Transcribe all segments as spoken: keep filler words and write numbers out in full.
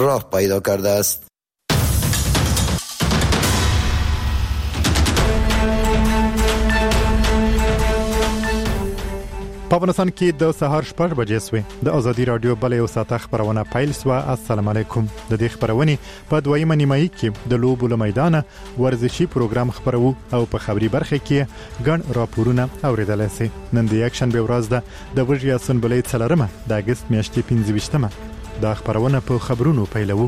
راه پیدا کرده است. په افغانستان کې د سهار شپږ بجې سوې د ازادي رادیو بل یو ساعت خبرونه پیل سو. السلام علیکم. د دې خبرونې په دویمه نیمایي کې د لوبو له میدانه ورزشي پروګرام خبرو او په خبري برخه کې ګڼ راپورونه اوریدل شي. نن د یک شنبه ورځ ده د وژیا سنبلې څلرمه د اگست میاشتې پنځه ویشتمه. دا خبرونه په خبرونو پیلوو.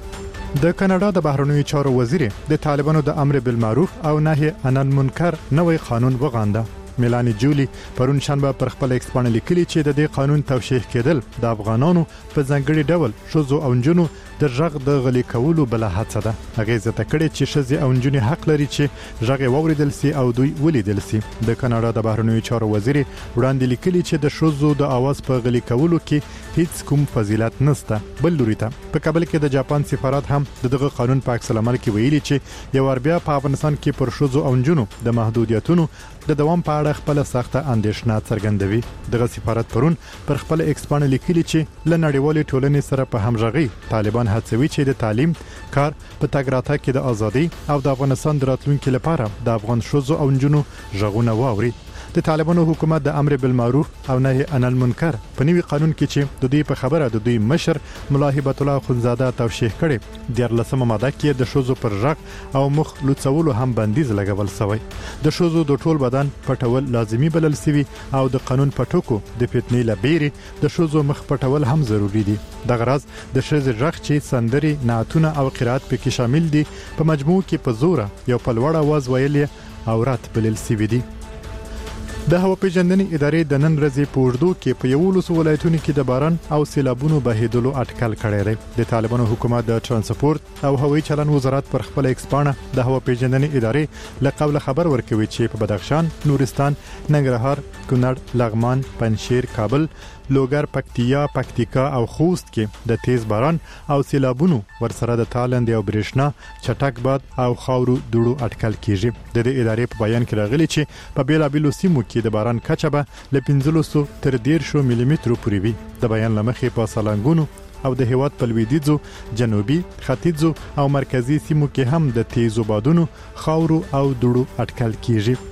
د کاناډا د بهرنیو چارو وزیر د طالبانو د امر بالمعروف او نهي عن المنکر نوې قانون وغانده. میلانی جولی پرون شنبه پر خپل ایکس باندې لیکلي چې د دې قانون توشیح کېدل د افغانانو په ځانګړي ډول شوزو او نجونو د ژغ د غلي کولو بل هڅه ده. هغه زته کړي چې شزي او نجونې حق لري چې ژغ ووریدل سي او دوی ولیدل سي. د کاناډا د بهرنیو چارو وزیر وړاندې لیکلي چې د شوزو د आवाज په غلي کولو کې هیڅ کوم فضیلت نشته. بل لوري ته په کابل کې د جاپان سفارت هم دغه قانون په عکس العمل کې ویلي چې یو ور بیا په افغانستان کې پر شوزو او نجونو د محدودیتونو د دوام په اړه خپل سخته اندېښنه څرګندوي. دغه سفارت پرون پر خپل ایکس باندې لیکلي چې ل نړیوالې ټولنې سره په همغږي طالبان هڅوي چې د تعلیم، کار، په تګ راتګ کې د ازادي او د افغانستان د راتلونکو لپاره د افغان شوزو او نجونو ژغونه واوري. د طالبانو حکومت د امر بالمعروف او نهي عن المنکر په نوي قانون کې چې د دوی په خبره د دوی مشر ملا هبت الله خنزاده توشیح کړي د لسمه ماده کې د شوزو پر ژغ او مخ لوڅولو هم بندیز لګول شوی. د شوزو د ټول بدن پټول لازمی بلل شوی او د قانون پټوکو د فتنې لبيري د شوزو مخ پټول هم ضروری دي. د غرض د شوزو ژغ چې سندري، نعتونه او قرات پکې شامل دي په مجموع کې په زوره یو په لوړ आवाज ویل او رات بلل شوی دي. د هوا پیژندنې ادارې د نن ورځې په اردو کې په یو لس ولایتونو کې د باران او سیلابونو بهیدلو اټکل کړی دی. د طالبانو حکومت د ترانسپورت او هوایي چلن وزارت پر خپل ایکسپانه د هوا پیژندنې ادارې لقبل خبر ورکوي چې په بدخشان، نورستان، ننګرهار، کونړ، لغمان، پنجشیر، کابل، لوګر، پکتیا، پکتیکا او خوست کې د تیز باران او سیلابونو ورسره د تالند او برېښنا چټک باد او خاورو دوړو اټکل کیږي. د دې ادارې په بیان کې راغلي چې په بیلابیلو سیمو کې د باران کچه به ل پنځلس تر ډیر شو ملي مترو پورې وي. د بیان لمخې په سالنګونو او د هیواد په لویدیځو، جنوبي، ختیځو او مرکزی سیمو کې هم د تیزو بادونو، خاورو او دوړو اټکل کیږي.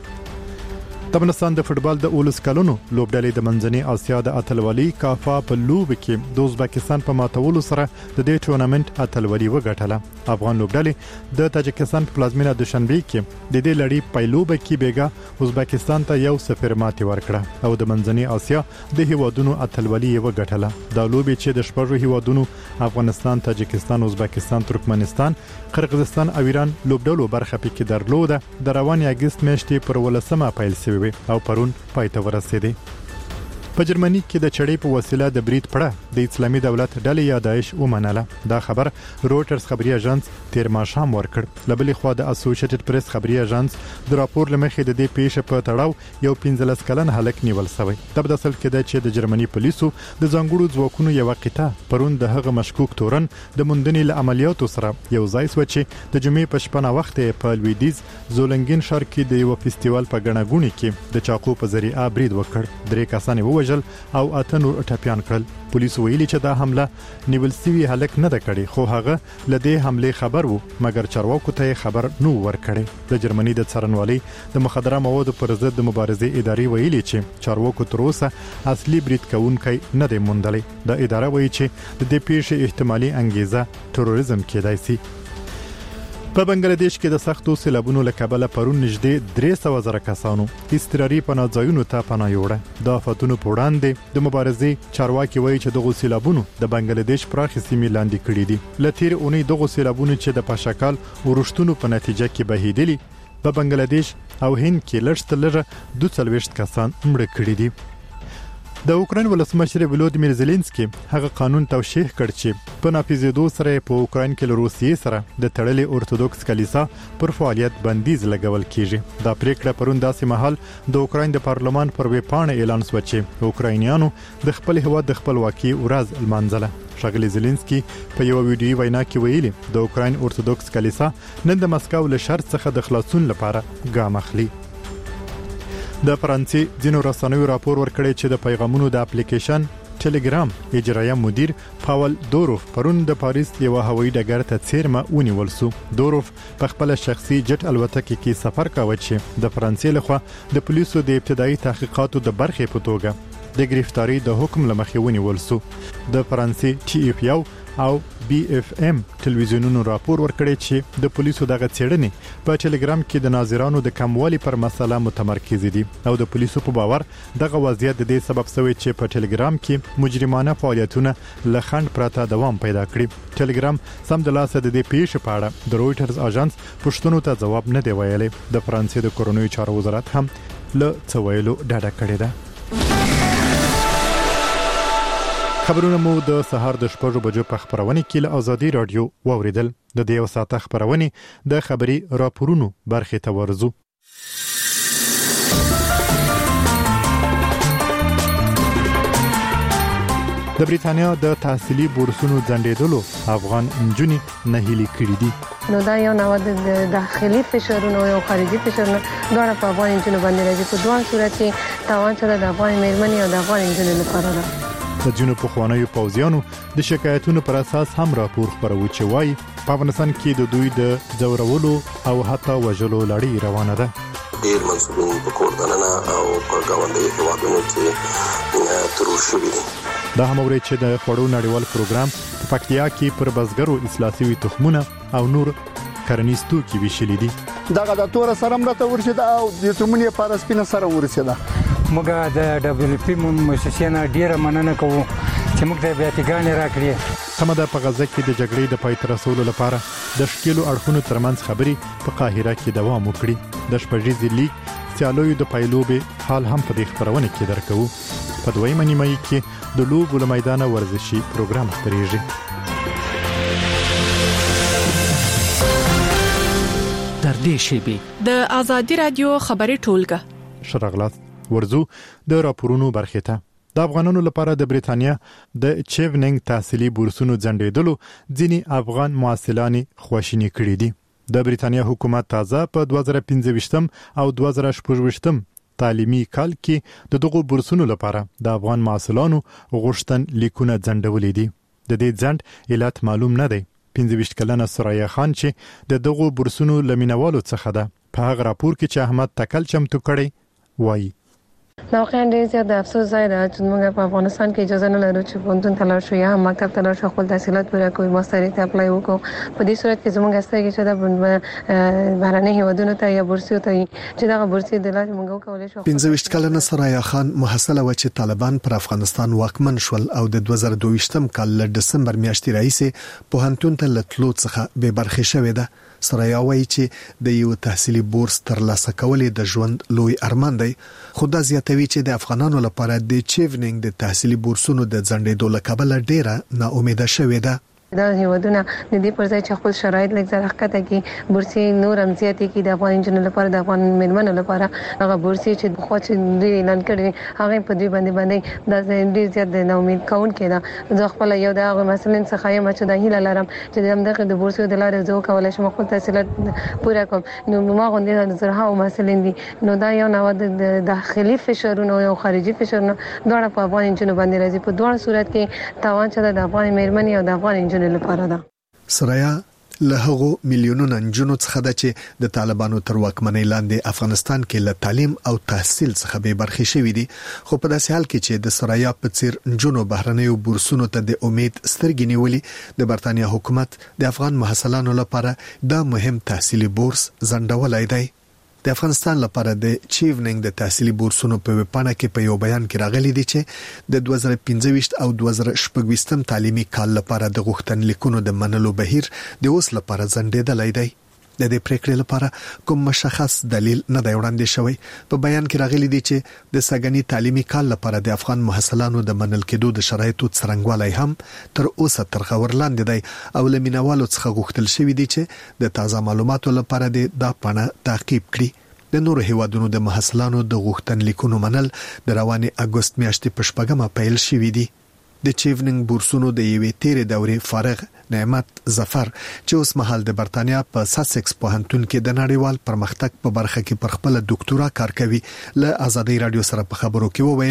د افغانستان د فوتبال د اولس کلونو لوبډلې د منځنۍ اسیا د اتلولي کافا په لوب کې د ازبکستان په ماتولو سره د دې ټورنمنت اتلولي وګټله. افغان لوبډلې د تاجکستان په پلازمینه دوشنبه کې د دې لړۍ پایلوبه کې بیګا ازبکستان ته یو صفر ماتې ورکړه او د منځنۍ اسیا د هیوادونو اتلولي وګټله. د لوب چې د شپږو هیوادونو افغانستان، تاجکستان، ازبکستان، ترکمنستان، قرغیزستان او ایران لوبډلو برخه پکې درلوده د روان اگست میاشتې پر ولسمه پیل شوی او پرون پایته ورسېدی. په جرمني کې د چړې په وسیله د برید پړه د اسلامي دولت ډلې یا داعش ومنله. دا خبر روټرز خبري اژانس تیر ماښام ورکړ. لبلې خو د اسوسییټډ پریس خبري اژانس د راپور لمخې د دې پیښه په تړاو یو پنځلس کلن هلک نیول شوی. د بداسل کې د چې د جرمني پولیسو د ځانګړو ځواکونو یو قطعه پرون د هغه مشکوک تورن د موندنې له عملیاتو سره یو ځای سو چې د جمعې په شپه وخت په لویدیز زولنګین ښار کې د یو فستیوال په غنغونی کې د چاقو په ذریعہ برید وکړ. درې کسان ووژل او اته نور ټپيان کړل. پولیس ویلي چې دا حمله نیول سوي هلک نه ده کړې خو هغه لدې حمله خبر وو مګر چارواکو ته خبر نو ورکړي. د جرمني د څارنوالي د مخدره موادو پر ضد د مبارزې ادارې ویلي چې چارواکو تر اوسه اصلي برید کوونکی نه دی موندلی. د اداره وایي چې د دې پیښې احتمالي انګیزه تروریزم کېدای شي. په بنگلاديش کې د سختو سیلابونو له کبله پرون نږدې درې سوه زره کسانو اضطراري پناه ځایونو ته پناه یوړه. د آفتونو په وړاندې د مبارزې چارواکي وایي چې دغه سیلابونو د بنگلاديش پراخې سیمې لاندې کړې دي. لتیر اونۍ دغه سیلابونو چې د پاشکال ورښتونو په نتیجه کې بهیدلي په بنگلاديش او هند کې لږ لږ دوه څلوېښت کسان مړه کړي دي. د اوکراین ولسمشر ولودیمیر زيلنسکي هغه قانون توشیح کړ چې په نافذېدو سره په اوکراین کې له روسیې سره د تړلې اورتودوکس کلیسا پر فعالیت بندیز لګول کیږي. دا پریکړه پرون داسې مهال د اوکراین د پارلمان پر ویب پاڼه اعلان شو چې اوکراینیانو د خپل هیواد د خپلواکۍ ورځ لمانځله. ښاغلی زيلنسکي په یو ویډیو وینا کې ویلي د اوکراین اورتودوکس کلیسا نن د مسکو له شرط څخه د خلاصون لپاره ګام اخلي. د فرانسې ځینو رسنیو راپور ورکړی چې د پیغامونو د اپلیکیشن ټلګرام اجرایه مدیر پاول دوروف پرون د پاریس یو هوایي ډګر ته څیرمه ونیول شو. دوروف په خپل شخصي جټ الوتکه کې سفر کاوه چې د فرانسې لخوا د پولیسو د ابتدایي تحقیقاتو د برخې په توګه د گرفتاری د حکم لمخې ونیول شو. د فرانسې ټي اف یو او بي اف ام ټلویزیونونو راپور ورکړی چې د پولیسو دغه څېړنې په ټلګرام کې د ناظرانو د کموالي پر مسله متمرکز دي او د پولیسو په باور دغه وضعیت د دې سبب شوی چې په ټلګرام کې مجرمانه فعالیتونه لخند پرته دوام پیدا کړي. ټلګرام سم د لاسه د دې پیښې په اړه د رويټرز اژانس پښتنو ته جواب نه دی ویلي. د فرانسې د کورونوي چارو وزارت هم له څویلو ډاډه کړی ده. خبرونه مو د سهار د شپږو بجو په خبرونه کې له ازادي رادیو واوریدل. د دې یو ساعت خبرونه د خبري راپورونو برخه ته ورزو. د بریتانیا د تحصیلي بورسونو ځنډېدلو افغان نجونې نهیلي کړې دي. نو دا یو نوع د داخلي فشارونو او خارجي فشارونو دواړه په افغان نجونو باندې راځي. په دوه صورت کې تاوان سره د افغان مېرمنې او د افغان نجونو لپاره ده. د جنوب پخوانیو پوځیانو د شکایتونو پر اساس هم راپور خبرو چې وایي په افغانستان کې د دوی د ځورولو او حتی وژلو لړۍ روانه ده. ډېر منسوبین په کوردانه او په گاونډي هیوادونو کې ترور شوي دي. دا هم اوري چې د خړو نړیوال پروګرام په پکتیا کې پر بزګرو اصلاح شوي تخمونه او نور کرنیز توکي ویشلي دي. دغه د تور سره مرته ورسېده او د تمونې پر سپینه سره ورسېده. موږ د دبليو پی مؤسسانه ډیره مننه کوو چې موږ د بیاتګانې راکړي. سمده په غزه کې د جګړې د پای ته رسولو لپاره د شکیلو اړخونو ترمنځ خبري په قاهره کې دوام وکړي. د شپږیزې لیګ سیالویو د پایلوبې حال هم په دې خبرونه کې درکو. په دویمه نیمه کې د لوبو له میدانه ورزشي پروګرام خبريږي. در دې شیبي د ازادي رادیو خبري ټولګه شرغلات ورزو د راپورونو برخه ته. د افغانانو لپاره د بریتانیا د چیونینګ تحصیلي بورسونو ځنډېدلو ځینی افغان معسلانی خواشینی کړي دي. د بریتانیا حکومت تازه په دوه زره پنځه او دوه زره شپږ تعلیمي کال کې د دغو بورسونو لپاره د افغان معسلانو غوښتن لیکونه ځنډولې دي. د دې ځنډ علت معلوم نه دی. پنځه کلنه سرایا خان چې د دغو بورسونو لمینوالو څخه ده په هغه راپور کې چې احمد تکل چمتو کړي وایي دا واقعا ډیر زیات افسوس ځای ده چې موږ په افغانستان کې اجازه نه لرو چې پوهنتون ته لاړ شو یا هم مکتب ته لاړ شو خپل تحصیلات پوره کړو ماستري ته اپلای وکړو. په دې صورت کې زموږ استګي چې دا بهرني هیوادونو ته یا بورسي ته چې دا بورسي د لارې موږ کولای شو. پنځه کلنه سرایا خان محصله و چې طالبان پر افغانستان واکمن شول او د دوه زره دوه کال له دسمبر میاشتې راهیسې پوهنتون ته لټلو څخه به برخه شوې ده. سرایا وایي چې د یو تحصیلي بورس ترلاسه کولې د ژوند لوی ارمان دی. خو دا زیاتوي چې د افغانانو لپاره د چیونینګ د تحصیلي بورسونو د ځنډېدو له کبله ډیره ناامیده شوې ده. دا هیوادونه د دې پر ځای چې خپل شرایط لږ زر حقته کې بورسي نور هم زیاتې کې د افغان انجنونو لپاره د افغان مېرمنو لپاره هغه بورسي چې خو چې دوی اعلان کړي هغه په دې باندې باندې د ډیر زیات د امید کون کېده. زه خپل یو د هغه مثلا څخه یم چې د هیله لرم چې دغه د بورسي د لارې زه کولای شم خپل تحصیلات پوره کوم. نو ما غوښتل د زرها او مثلا دي نو دا یو نوع د داخلي فشارونو او خارجي فشارونو دواړه په افغان انجنونو باندې راځي. په دوه صورت کې تاوان چې د افغان مېرمنې او د افغان لپاره ده. سرایا له هغو میلیونونو نجونو څخه ده چې د طالبانو تر واکمنۍ لاندې افغانستان کې له تعلیم او تحصیل څخه به برخې شوې دي. خو په داسې حال کې چې د سرایا په څیر نجونو بهرنیو بورسونو ته د امید سترګې نیولې د برتانیا حکومت د افغان محصلانو لپاره دا مهم تحصیلي بورس ځنډولای دی. د افغانستان لپاره د چیونینګ د تحصیلي بورسونو په وپانه کې په یو بیان کې راغلي دي چې د دوه زره پنځه او دوه زره شپږ تعلیمي کال لپاره د غوښتنلیکونو د منلو بهیر د اوس لپاره ځنډېدلی دی. د دې پریکړې لپاره کوم مشخص دلیل نه دی وړاندې شوی. په بیان کې راغلي دي چې د سګنی تعلیمي کال لپاره د افغان محصلانو د منل کېدو د شرایطو څرنګوالی هم تر اوسه تر خبر لاندې دی او لمینوالو څخه غوښتل شوی دی چې د تازه معلوماتو لپاره د دا پاڼه تعقیب کړي. د نورو هیوادونو د محصلانو د غوښتنلیکونو منل د روانې اګوست میاشتې په شپږمه پیل شوی دی. د چیونینګ بورسونو د یوې تیرې دورې فارغ نعمت ظفر چې اوس مهال د برتانیا په ساسکس پوهنتون کې د نړیوال پرمختګ په برخه کې پر خپل ډاکټورا کار کوي له ازادي رادیو سره په خبرو کې وویل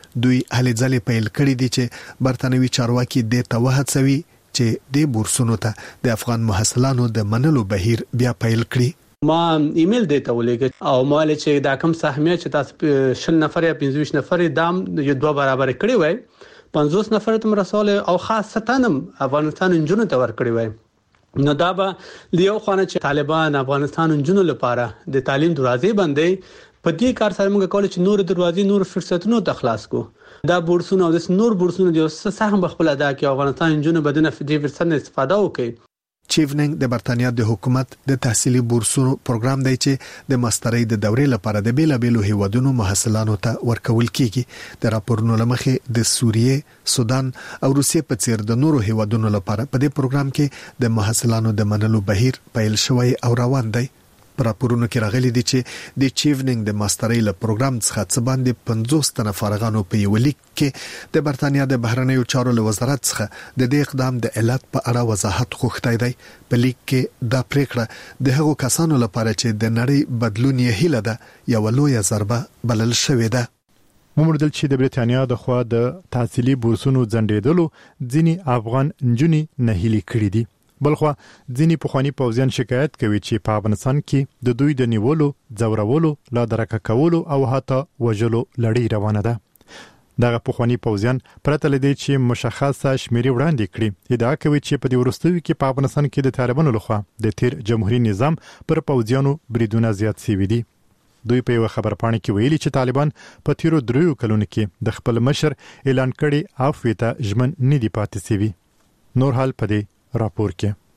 دوی هلې ځلې پیل کړې دي چې برتانوي چارواکي د توهڅوي چې د بورسونو ته د افغان محصلانو د منلو بهیر بیا پیل کړي. ما ایمیل دیته ولېګ او مال چې دا کوم سهمیه چې تاسو شل نفر یا پنځه نفر دام یو دوه برابر کړی وای پنځوس نفر ته مرسول او خاصه نم افغانستان انجونو ته ور کړی وای نو دا به لیو خانه چې طالبان افغانستان انجونو لپاره د تعلیم دروازې بندي په دې کار سره موږ کولای چې نور دروازې نور فرصتونو ته خلاص کو دا بورسونه او د نور بورسونه د سهم بخپل ادا کې افغانستان انجونو بدنه فدی فرصت استفاده وکړي. چیفننګ د برتانیا د حکومت د تحصیلي بورسونو پروګرام دی چې د ماسترۍ د دورې لپاره د بیلابېلو هیوادونو محصلانو ته ورکول کیږي. د راپورونو لمخې د سوریې، سودان او روسیې په څیر د نورو هیوادونو لپاره په دې پروګرام کې د محصلانو د منلو بهیر پیل شوی او روان دی. پر راپورونو کې راغلي دي چې د چیفننګ د ماسترۍ له پروګرام څخه څه باندې پنځوس تنه فارغانو په یو لیک کې د برتانیا د بهرنیو چارو له وزارت څخه د دې اقدام د علت په اړه وضاحت غوښتای دی. په لیک کې دا پریکړه د هغو کسانو لپاره چې د نړۍ بدلون یې هیله ده یو لویه ضربه بلل شوې ده. وموندل چې د برتانیا د خوا د تحصیلي بورسونو ځنډېدلو ځینی افغان نجونې نهیلي کړې دي. بلخوا ځینی پخوانی پوځیان شکایت کوي چې په افغانستان کې د دوی د نیولو، ځورولو، لا درکه کولو او حتی وژلو لړۍ روانه ده. دغه پخوانی پوځیان پرته لدی چې مشخصه شمیرې وړاندې کړي ادعا کوي چې په دې وروستیو کې په افغانستان کې د طالبانو لخوا د تیر جمهوریت نظام پر پوځیانو بریدونه زیات شوي دي. دوی په یو خبرپاڼه کې ویلي چې طالبان په تیرو دریو کلونو کې د خپل مشر اعلان کړي عفو ته ژمن نه دي پاتې شوي. نور حال پدې راپور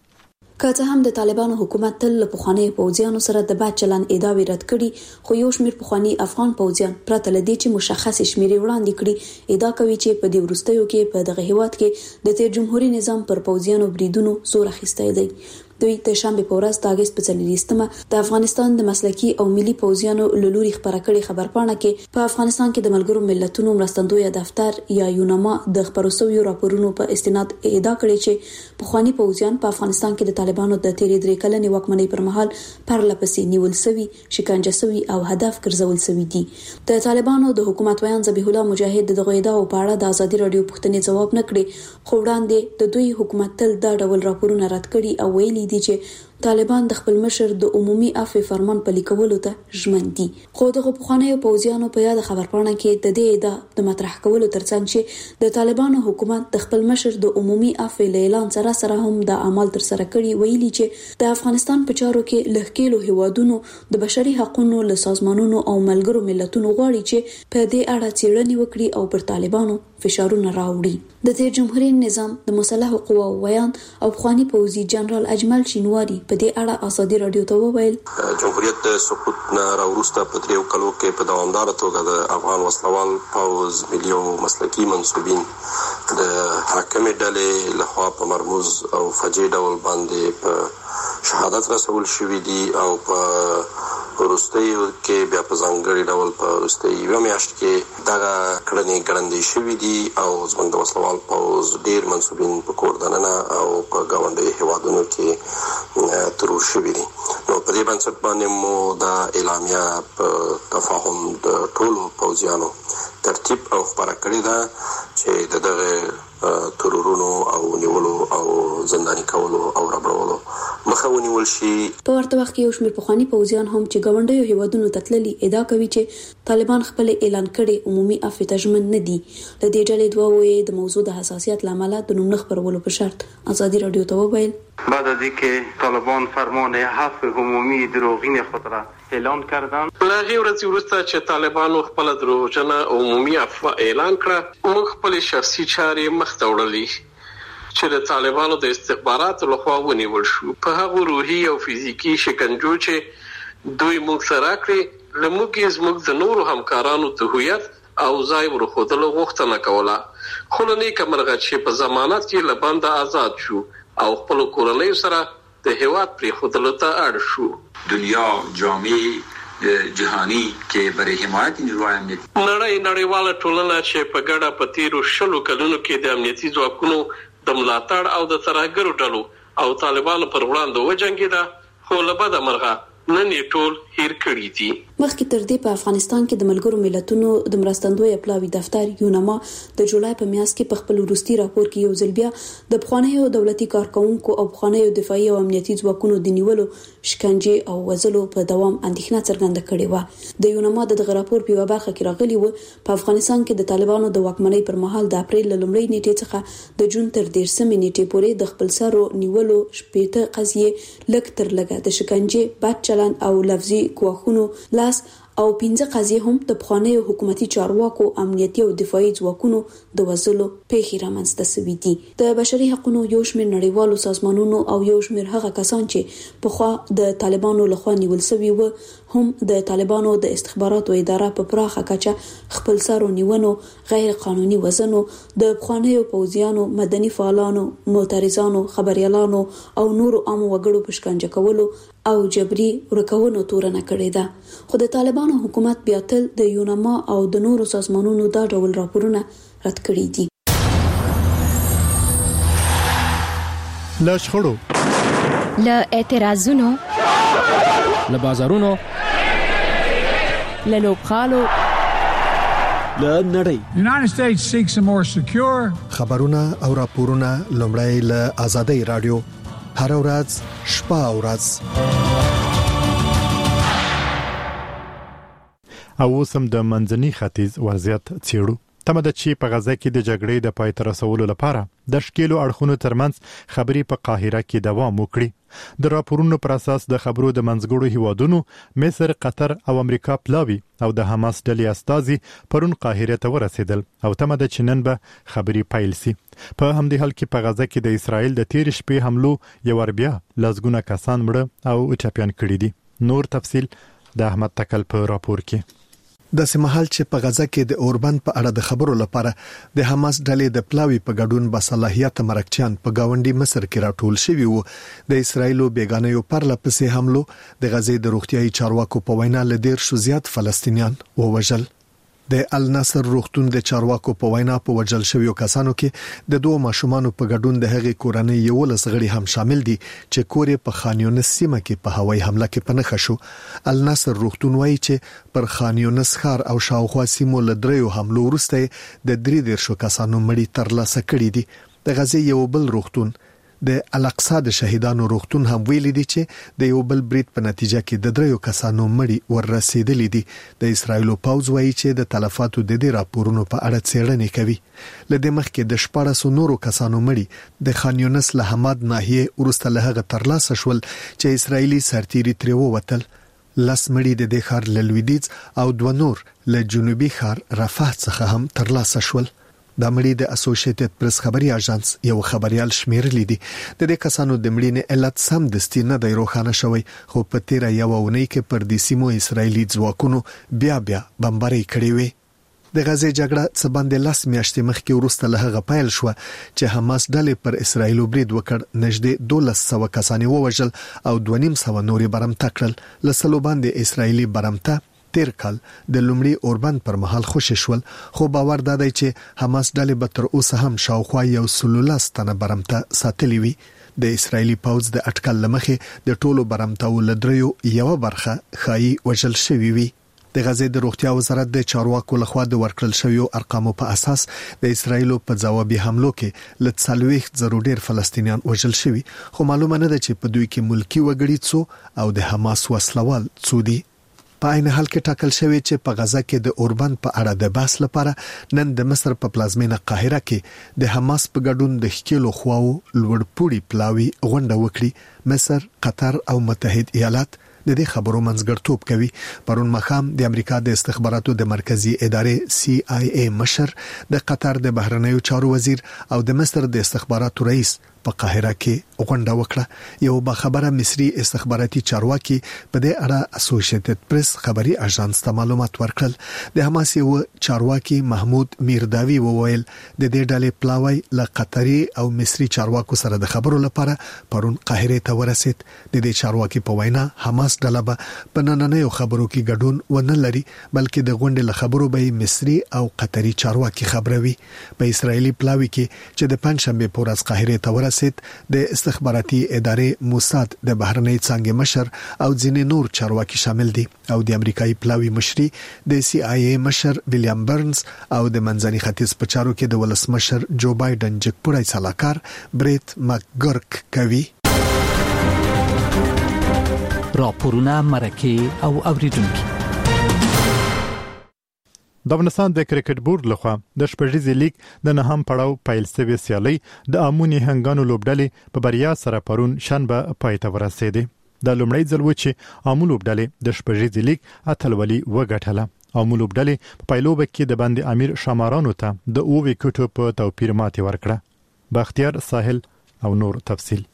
کې که څه هم د طالبانو حکومت تل له پخوانی پوځیانو سره د بد چلن ادعاوې رد کړي خو یو شمېر پخوانی افغان پوځیان پرته له دې چې مشخص شمیرې وړاندې کړي ادعا کوي چې په دې وروستیو کې په دغه هیواد کې د تیر جمهوریت نظام پر پوځیانو بریدونو زور اخیستی دی. دوی د شنبه په ورځ د اگست په څلوېښتمه د افغانستان د مسلکي او ملي پوځیانو له لوري خبره کړې خبرپاڼه کې په افغانستان کې د ملګرو ملتونو مرستندوی دفتر یا یوناما د خبرو شویو راپورونو په استناد ادعا کړې چې پخوانی پوځیان په افغانستان کې د طالبانو د تیرې درې کلنې واکمنۍ پر مهال پرلپسې نیول شوي، شکنجه شوي او هدف ګرځول شوي دي. د طالبانو د حکومت ویان ذبیح الله مجاهد دغه ادعاو په اړه د ازادي رادیو پوښتنې جواب نه کړي خو وړاندې د دوی حکومت تل دا ډول راپورونه رد کړي او ویلي دي چې طالبان د خپل مشر د عمومي عفو فرمان پلي کولو ته ژمن دي. خو دغه پخوانیو پوځیانو په یاد خبرپاڼه کې د دې ادعا د مطرح کولو ترڅنګ چې د طالبانو حکومت د خپل مشر د عمومي عفو اعلان سره سره هم د عمل تر سره کړي ویلي چې د افغانستان په چارو کې لهکېلو هیوادونو د بشري حقوقو له سازمانونو او ملګرو ملتونو غواړي چې په دې اړه څېړنې وکړي او پر طالبانو فشارونه راوړي. د تیر جمهوریت نظام د مسلح قواو ویان او پخوانی پوځي جنرال اجمل شینواری په دې اړه ازادي رادیو ته وویل جمهوریت د سقوط نه راوروسته په دریو کلو کې په دوامدار توګه د افغان وسلوال پوځ ملي او مسلکي منسوبین د حاکمې ډلې لخوا په مرموز او فجیع ډول باندې په شهادت رسول شوي دي او په وروستیو کې بیا په ځانګړي ډول په وروستۍ یوه میاشت کې دغه کړنې ګړندۍ شوي دي او زموږ د وسلوال پوځ ډېر منسوبین په کور دننه او په ګاونډیو هیوادونو کې ترور شوي دي. نو په دې بنسټ باندې مو دا اعلامیه په تفاهم د ټولو پوځیانو ترتیب او خبره کړې ده چې د دغه ترورونو او نیولو او زنداني کولو او ربړولو مخه ونیول شي. په ورته وخت کې یو شمېر پخوانی پوځیان هم چې ګاونډیو هیوادونو ته تللي ادعا کوي چې طالبان خپل اعلان کړي عمومي عفو ته ژمن نه دي. د دې ډلې دوه وې د موضوع د حساسیت لامل د نوم نه خبرولو په شرط ازادي رادیو ته وویل بعد از اینکه طالبان فرمان عفو عمومی دروغین خود را اعلان کردند لږ ورځې وروسته چې طالبانو خپل دروغجنه عمومي عفو اعلان کړه موږ خپل شخصي چارې مخته وړلې چې د طالبانو د استخباراتو لخوا ونیول شو. په هغه روحي او فزیکی شکنجو چې دوی موږ سره کړې لموږ زموږ د نورو همکارانو ته هویت او ځای ورخودلو غوښتنه کوله خو له نیکه مرغه چې په ضمانت کې له بنده آزاد شو او خپل کورنۍ سره د هیواد پریښودلو ته اړ شو. دنیا جامعه جهانی کې برای حمایت نیروی امنیتي نړۍ نړیواله ټولنه چې په ګډه په تیرو شلو کلونو کې د امنیتي ځواکونو د ملاتړ او د ترهګرو ډلو او طالبانو پر وړاندې وجنګېده خو له بده مرغه نن یې ټول هیر کړی دي. مخکې تر دې په افغانستان کې د ملګرو ملتونو د مرستندوی پلاوی دفتر یونما د جولای په میاشت کې په خپل وروستي راپور کې یو ځل بیا د پخوانیو دولتي کارکونکو او پخوانیو دفاعي او امنیتي ځواکونو د نیولو، شکنجې او وژلو په دوام اندېښنه څرګنده کړې و. د یونما د دغه راپور په برخه کې راغلي و په افغانستان کې د طالبانو د واکمنۍ پر مهال د اپریل لومړۍ نیټې څخه د جون تر دیرشمې نیټې پورې د خپل سرو نیولو شپږ قضیې لږ تر لږه د شکنجې، بد چلند او لفظي ګواښونو لاس او پنځه قضیې هم د پخوانیو حکومتي چارواکو، امنیتي او دفاعي ځواکونو د وژلو پیښې رامنځته شوې دي. د بشري حقوقو یو شمېر نړیوالو سازمانونو او یو شمېر هغه کسان چې پخوا د طالبانو لخوا نیول شوي و هم د طالبانو د استخباراتو اداره په پراخه کچه خپل سرو نیونو، غیر قانوني وژنو، د پخوانیو پوځیانو، مدني فعالانو، معترضانو، خبريالانو او نورو عامو وګړو په شکنجه کولو او جبري ورکوونو تورنه کړې ده. خو د طالبانو حکومت بیا تل د یونما او د نورو سازمانونو دا ډول راپورونه رد کړي دي. له شخړو، له اعتراضونو، له بازارونو، له لوبغالو، له نړۍ. United States seeks a more secure. خبرونه او راپورونه لومړی له آزادۍ رادیو هر ورځ شپه او ورځ. او اوسم د منځني ختیځ وضعیت څیړو. تمه ده چې په غزه کې د جګړې د پای ته رسولو لپاره د شکیلو اړخونو ترمنځ خبري په قاهره کې دوام وکړي. د راپورونو پر اساس د خبرو د منځګړو هیوادونو مصر، قطر او امریکا پلاوی او د حماس ډلې استازي پرون قاهره ته ورسېدل او تمه ده چې نن به خبري پیل شي. په همدې حال کې په غزه کې د اسرایل د تیر شپې حملو یو ور بیا لزګونه کسان مړه او چاپیان کړي دي. نور تفصيل د احمد تکل په راپور کې. د سمحال چې په غزه کې د اوربند په اړه د خبرو لپاره د حماس ډلې د پلاوی په ګډون بصلاحیت مرکچیان په گاونډي مصر کې راټول شوي وو. د اسرایلو بیگانه پرله پسې حملو د غزې د روغتيایي چارواکو په وینا لدیر شو زیات فلسطینیان ووژل. د النصر روغتون د چارواکو په وینا په وژل شویو کسانو کې د دوه ماشومان په ګډون د هغې کورنۍ یو لس غړي هم شامل دي چې کورې په خان یونس سیمه کې په هوایي حمله کې پنهخ شو. النصر روغتون وایي چې پر خان یونس ښار او شاوخوا سیمو له دریو حملو وروسته د درې دیرشو کسانو مړي ترلاسه کړي دي. د غزې یو بل روغتون د الاقصا د شهیدانو روغتون هم ویلي دي چې د یو بل برید په نتیجه کې د دریو کسانو مړي ورسېدلي دي. د اسرایلو پوځ وایي چې د تلفاتو د دې راپورونو په اړه څېړنې کوي. لدې مخکې د شپږ نورو کسانو مړي د خان یونس له حماد ناحیه ورسته له هغه ترلاسه شول چې اسرایلی سرتیري ترې ووتل. لس مړي د دې ښار له لویدیځ او دوه نور له جنوبي ښار رفح څخه هم ترلاسه شول. د مړي د اسوسییټډ پریس خبري اژانس یو خبريال شمیرلې دي. د دې کسانو د مړینې علت سم دستي نه دی روښانه شوی، خو په تیر یو ونې کې پر دې سیمو اسرایلی ځواکونو بیا بیا بمباري کړې وي. د غزې جګړه څه باندې لاس میاشتې مخکې وروسته له هغه پیل شو چې حماس ډلې پر اسرایلو برید وکړ. نږدې دولس سوه کسان ووژل او دوه نیم سوه نورې برمته کړل. لسلو باندې اسرایلی برمته تیر کال د لومړي اوربند پر مهال خوشی شول، خو باور دادی چې حماس ډلې به تر اوسه هم شاوخوا یو سلولاس تنه برمته ساتلی وي. د اسرایلی پوځ د اټکل لمخې د ټولو برمتاو لدریو یو برخه خایي وژل شوی وي. د غزې د روغتیا وزارت د چارواکو لخوا د ورکړل شویو ارقامو په اساس د اسرایلو په ځوابي حملو کې لږ څلوېښت زره ډیر فلسطینیان وژل شوي، خو معلومه نه ده چې په دوی کې ملکی وګړي څو او د حماس وسلوال څو دي. په عین حال کې ټاکل شوی چې په غزه کې د اوربند په اړه د بحث لپاره نن د مصر په پلازمینه قاهره کې د حماس په ګډون د ښکیلو خواو لوړپوړي پلاوی غونډه وکړي. مصر، قطر او متحد ایالات د دې خبرو منځګړیتوب کوي. پرون مخام د امریکا د استخباراتو د مرکزی ادارې سی آی ای مشر، د قطر د بهرنیو چارو وزیر او د مصر د استخباراتو رئیس په قاهره کې غونډه وکړه. یو باخبره مصري استخباراتي چارواکي په دې اړه اسوسییټډ پریس خبري اژانس ته معلومات ورکړل. د حماس یو چارواکي محمود میرداوی وویل د دې ډلې پلاوی له قطري او مصري چارواکو سره د خبرو لپاره پرون قاهره ته ورسید. د دې چارواکي په وینا حماس ډله به په نننیو خبرو کې ګډون ونه لري، بلکې د غونډې له خبرو به مصري او قطري چارواکي خبروي. په اسرایلی پلاوی کې چې د پنځشنبه په ورځ قاهره ته ورسید باسط د استخباراتي ادارې موساد د بهرنۍ څانګې مشر او ځینې نور چارواکي شامل دي او د امریکایي پلاوی مشري د سی آی ای مشر ویلیام برنز او د منځني ختیځ په چارو کې د ولسمشر جو بایدن جګپوړی سلاکار بریت مکګرک کوي. راپورونه مرکه او اوریدونکو. د افغانستان د کرکټ بورډ لخوا د شپږیزې لیګ د نهم پړاو پیل شوی سیالي د امونی هنګانو لوبډلې په بریا سره پرون شنبه پای ته ورسېده. د لومړی ځل و چې امو لوبډلې د شپږیزې لیګ اتلولي وګټله. امو لوبډلې په پایلوب کې د بند امیر شمارانو ته د اوو وکټو په توپیر ماتې ورکړه. بختیار ساحل او نور تفصیل.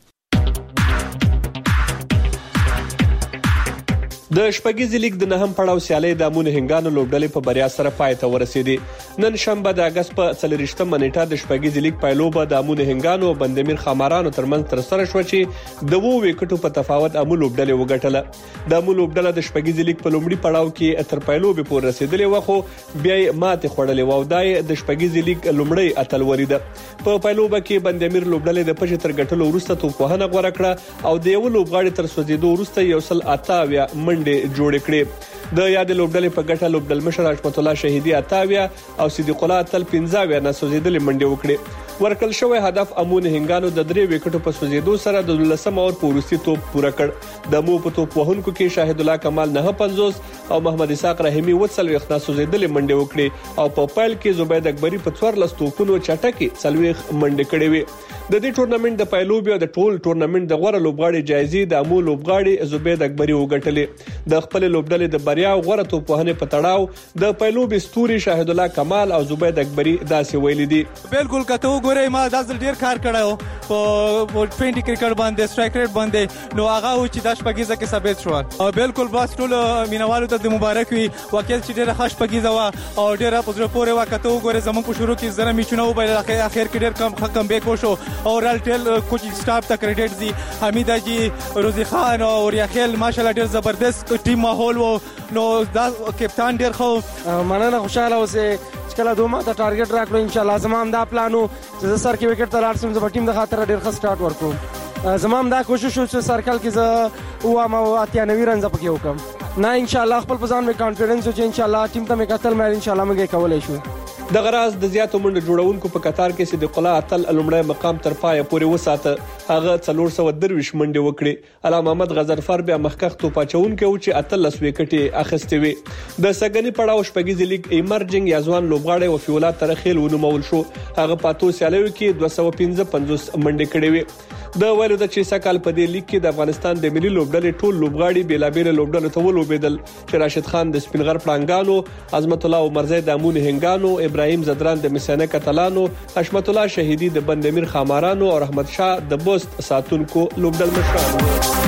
د شپږیزې لیګ د نهم پړاو سیالي د امون هنګانو لوبډلې په بریا سره پای ته ورسېدې. نن شنبه د اگست په څلورشتمه نیټه د شپږیزې لیګ پایلوبه د امون هنګانو او بندمیر خمارانو ترمنځ تر سره شو چې د اوو وکټو په تفاوت امون لوبډلې وګټله. د امون لوبډله د شپږیزې لیګ په لومړي پړاو کې تر پایلوبې پورې رسیدلې و خو بیا یې ماتې خوړلې و او دای د شپږیزې لیګ لومړی اتلوري ده. په پایلوبه کې بندمیر لوبډلې د پښې تر ګټلو وروسته توپوهنه غوړه کړه او د یو لوبغاړي تر سوځیدو وروسته یو سل اتاویا منډه جوړ کړې. د یاد لوبډلې په ګټه لوبډل مشر حشمت الله شهیدی اتاویا او صدیق الله تل پنځاویا نه سوځیدلې منډه وکړه. ورکل شوی هدف امون هنګانو د درې وکټو په سوځیدو سره د لسم اور په وروستي توپ پوره کړ. د مو په توپ وهونکو کې شاهد الله کمال نه پنځوس او محمد اسحاق رحیمی وڅل وختنا سوځیدلې منډه وکړه او په پایل کې زبید اکبری په څوارلس توپونو چټکي څلويخ منډه کړې وي. د دې ټورنمنت د پایلوبي او د ټول ټورنمنت د غوړه لوبغاړي جایزې د امو لوبغاړي زبید اکبری وګټلې. د خپل لوبډلې د بریا او غوړه توپوهنې په تړاو د پایلوبي ستوري شاهد الله کمال او زبید اکبری داسې ویلي دي. بالکل کته وګورئ ما داسې ډیر کار کړو په ټوینټي کرکټ باندې سټرایک ریټ باندې نو هغه و چې د شپږیزه کې ثابت شو. بالکل بس ټول مینوالو ته د مبارک وي واقعي چې ډیره ښه شپږیزه و او ډیره په زړه پورې وکته وګورئ زموږ په شروع کې زره میچونه و بل اخر کې ډیر کم کم بیک وشو او رال ټیل کوچینګ سټاف ته کریډټ دي حمید اجي روزي خان او ریاخیل ماشاءالله ډیر زبردست ټیم ماحول و نو دا کپتان ډیر خو مننه خوشاله اوسه کله دوه ته ټارګټ راکړو ان شاء الله زمام دا پلانو چې سر کې وکټ تر ارسم زما ټیم د خاطر ډیر ښه سٹارټ ورکړو. زمام دا کوشش وشو چې سرکل کې ز او ما اتیا نوي رنز پکې وکم نه ان شاء الله خپل ځان مې کانفیډنس و چې ان شاء الله ټیم ته مې قتل مې ان شاء الله موږ کولای شو. د غراز د زیاتو منډه جوړونکو په قطار کې صدیق الله اتل لومړی مقام تر پای پورې وساته. هغه څلور سوه درویش منډه وکړي. علامه محمد غزرفر بیا مخکخ توپ اچونکو و چې اتل لس وکټي اخیستې وي. د سګنی پړاو شپږیزې لیګ ایمرجنګ یازوان لوبغاړي او فیولا ترخیل ونومول شو. هغه پاتو سیالیو کې دوه سوه پنځه پنځوس منډه کړې وي. د ویلو د چې سکهال په دې لیګ کې د افغانستان د ملي لوبډلې ټول لوبغاړي بیلابیل لوبډلو ته ولوبېدل چې راشد خان د سپینغر پړانګانو، عظمت الله عمرزی د امون هنګانو، ابراهیم زدران د مسانه کتلانو، حشمت الله شهیدی د بندمیر خمارانو او رحمت شاه د بوست ساتونکو لوبډل مشرانو.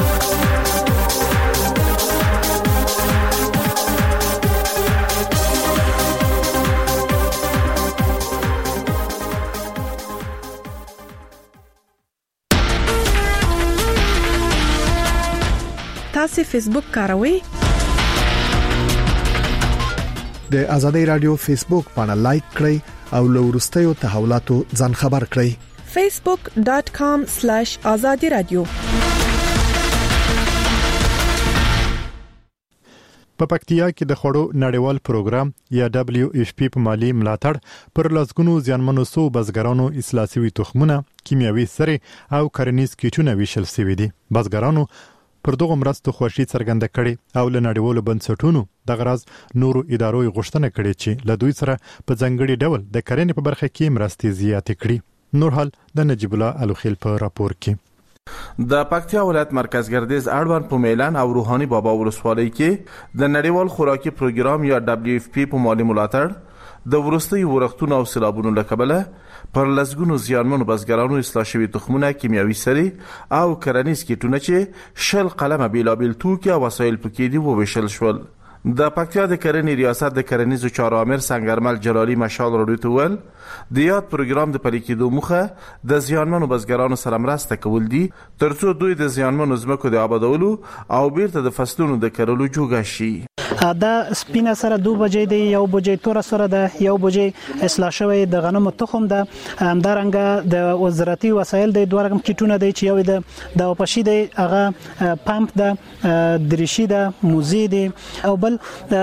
تاسو فیسبوک کاروئ؟ د آزادۍ رادیو فیسبوک باندې لایک کړئ او له وروستیو تحولاتو ځان خبر کړئ. facebook dot com slash azadi radio. په پکتیا کې د خړو نړیوال پروګرام یا دبليو ایف پی په مالی ملاتړ پر لاسګونو ځانمنو سو بزګرانو اصلاح شوی تخمونه، کیمیاوي سره او کرنیز کیټونه ویشل شوی دي. بزګرانو پر دغه مرستو خوشي څرګنده کړي او له نړیوالو بنسټونو د غرض نورو ادارو غوښتنه کړي چې له دوی سره په ځنګړي ډول د کرنې په برخه کې مرستې زیاتې کړي. نور حال د نجیب الله الوخیل په راپور کې. د پکتیا ولایت مرکز ګردیز اړوند په میلان او روحاني بابا ولسوالۍ کې د نړیوال خوراکي پروګرام یا دبليو ایف پی په مالی ملاتړ د ورستي ورختونو او سیلابونو له کبله پر لسګونو زیانمنو بزګرانو اصلاح شوي تخمونه، کیمیاوي سرې او کرنیز کیټونه چې شل قلمه بیلابیل توکي او وسایل پکې دي وویشل شول. د پکتیا د کرنې ریاست د کرنیزو چارو امر سنگرمل جلالی مشال راډیو ته ویل د یاد پروګرام د پلي کېدو موخه د زیانمنو بزګرانو سره مرسته کول دي ترڅو دوی د زیانمنو ځمکو د آبادولو او بیرته د فصلونو د کرلو جوګه شي. دا سپینه سره دوه بجې دی، یو بجې تور سره ده، یو بجې اصلاح شوی د غنمو تخم ده. همدارنګه د وزارتي وسایل د دوه رقم کیټونه دی چې یو د د پشي دی هغه پمپ ده، دریشي ده، موزي دی او بل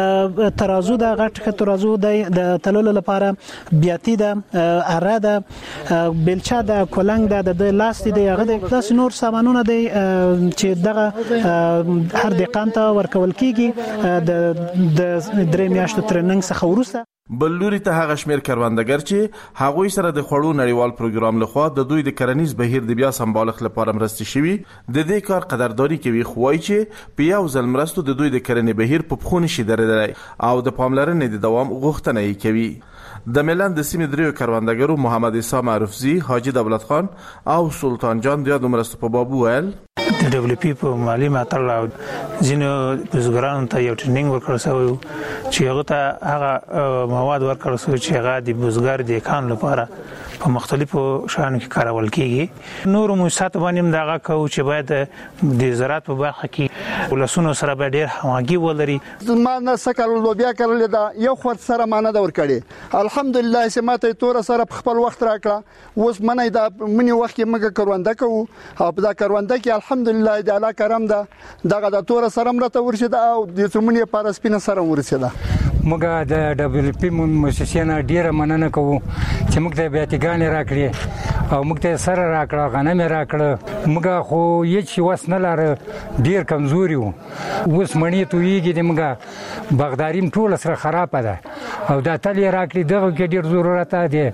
ترازو ده، غټ ترازو دی د تلولو لپاره، بیاتی ده، اره ده، بلچا ده، کولنګ ده، د لاستي دی هغه د داس نور سامانونه دی چې دغه هر دقیقه ته ورکول کیږي د د درې میاشتو ترننګ څخه وروسته. بل لوري ته هغه شمیر کروندګر چې هغوی سره د خوړو نړیوال پروګرام لخوا د دوی د کرنیز بهیر د بیا سمبالښت لپاره مرستې شوي د دې کار قدرداني کوي، خو وايي چې په یو ځل مرستو د دوی د کرنې بهیر په پخو نشي درېدلی او د پاملرنې د دوام غوښتنه یې کوي. د ملان د سیمې دریو کروندګرو محمد عیسی معروفزی، حاجی دولت خان او سلطان جان د یادو مرستو په باب وویل د دبليو پی په مالی ماتل او ځینو بزګرانو ته یو ټریننګ ورکړل شوی چې هغه ته هغه مواد ورکړل شوی چې هغه د بزګر د کان لپاره په مختلفو شانو کې کارول کیږي. نور موسسات باندې دغه کو چې باید د زراعت په برخه کې ولسونو سره به ډیر همغږي ولري. ما نه سکل لوبیا کړل دا یو خور سره مانه دا ور کړی، الحمدلله سماته تور سره خپل وخت راکړه. اوس منه دا منی وخت کې مګه کرونده کوو او په دا کرونده کې الحمدلله د الله کرم ده دغه د تور سره مرته ورشد او د څومره پارسپینه سره ورسیده. موږ د دبليو پی موسسینه ډیره مننه کوو چې موږ ته بیاتګانې راکړي او موږ ته سره راکړه، غنم راکړه. موږ خو هیڅ وس نه لاره، ډیر کمزوري وو. اوس مړی تویږي د موږ بغداریم ټول سره خراب ده او دا تل راکړي دغه کې ډیر ضرورت دی،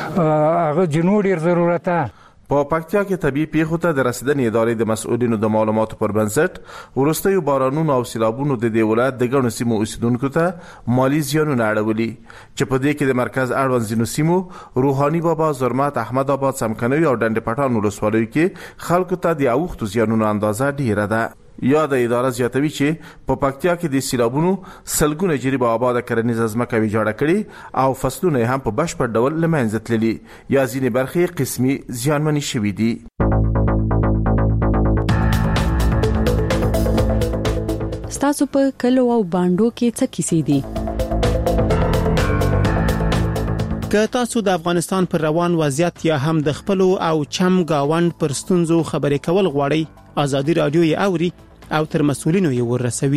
هغه جنو ډیر ضرورت ده. په پکتیا کې طبي پیښو ته د رسیدنې ادارې د مسؤلینو د معلوماتو پر بنسټ وروستیو بارانونو او سیلابونو د دې ولایت د ګڼو سیمو اوسیدونکو ته مالی زیانونه اړولي چې په دې کې د مرکز اړوند ځینو سیمو روحاني بابا، زرمت، احمد آباد، سمکنوي او ډنډ پټان ولسوالیو کې خلکو ته د اوښتو زیانونو اندازه ډیره ده. یا د اداره زیاتوي چې په پکتیا کې د سیلابونو سلګونه جریبه آباد کرنیز ځمکه ویجاړه کړي او فصلونه هم په بشپړ ډول له منځه تللي یا ځینې برخې قسمي زیانمنې شوي دي. ستاسو په کلو او باندو کې څه کیسې دي؟ که تاسو د افغانستان پر روان وضعیت یا هم د خپل او چم گاوند پر ستونزو خبرې کول غواړئ، آزادي رادیو یې اوري او تر مسؤلینو یې ورسوي.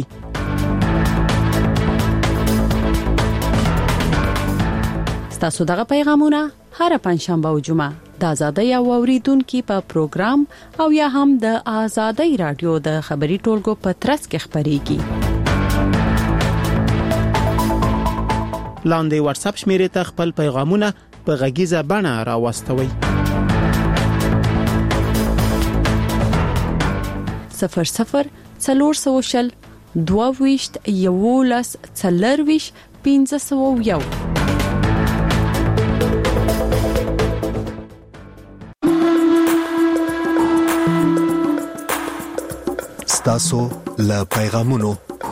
ستاسو دغه پیغامونه هر پنځشنبه او جمعه د آزادۍ او اوریدونکو په پروګرام او یا هم د آزادۍ رادیو د خبري ټولګو په ترڅ کې خبريږي. لاندې واتس اپ شمیرې ته خپل پیغامونه په غږیزه بڼه راوستوئ. صفر صفر څلور سوشل دوه ویشت یولس څلور ویشت پنځه سوه یو. ستاسو له پیغامونو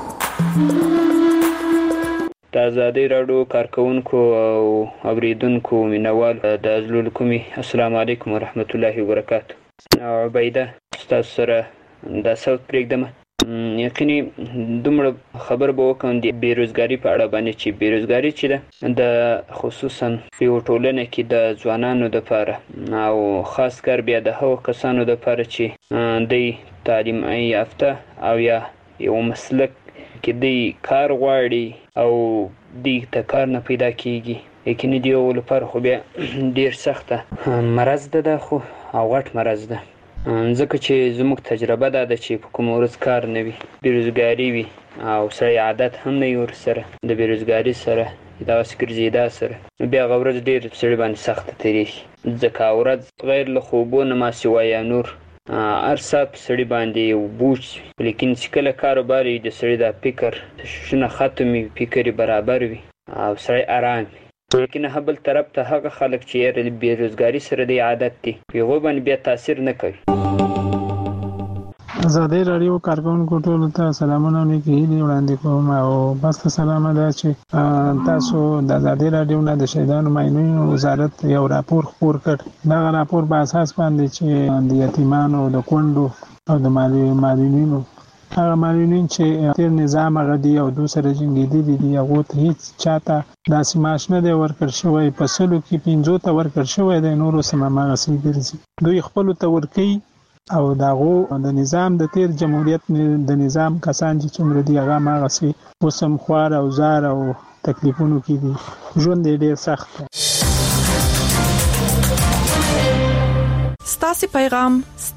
د آزادۍ راډیو کارکونکو او اوریدونکو مینوال د ازلول کومي السلام علیکم ورحمت الله وبرکاته. عبیده تاسو سره د صوت پرېږدم. یقیني دومره خبر به وکم د بیروزګاری په اړه باندې چې بیروزګاری چې ده د خصوصا په ټولنه کې د ځوانانو لپاره او خاص کر بیا د هغو کسانو لپاره چې د تعلیم یافته او یا یو مسلک کې د کار غواړي او د ته کار نه پیدا کیږي. یقیني دی یو لپاره خو بیا ډیر سخته مرض ده خو او غټ مرض ده، ځکه چې زموږ تجربه ده چې په کوم ورځ کار نه وي، بیروزګاری وي او سړی عادت هم نه ور سره د بیروزګاری سره دا سکرزیدا سره بیا غوړز ډیر سړي باندې سخت تیریږي، ځکه ورځ غیر له خوبونه ما سوای نور ارساب سړي باندې بوج. لیکن چې کله کاروبار د سړي د فکر شنه ختمي فکر برابر وي او سړی آرام وي. لیکن هبل طرف ته هغه خلک چې بیروزګاری سره د عادت دي پیغو باندې بیا تاثیر نه کوي. آزادۍ رادیو کارکونکو ټول ته سلامونه او نیکی هیلې وړاندې کوم او بس سلام ده چې تاسو د آزادۍ رادیو نه د شهیدانو ماینونو وزارت یو راپور خپور کړ. دا راپور په اساس باندې چې د یتیمانو د کونډو او د مالي مالینو هغه معلولین چې تیر نظام هغه دی او دوسر جنگیدي دي هغه ته هیڅ چاته داسې معاش نه دی ورکړ شوی په سلو کې پنځو ته ورکړ شوی دی نورو سم هغه سي ګرځي دوی خپل ته ورکي او داغه د نظام د تیر جمهوریت د نظام کسان چې څومره دی هغه هغه سي وسم خوار او زار او تکلیفونو کې دي ژوند ډېر سخت دی. ستاسو پیغام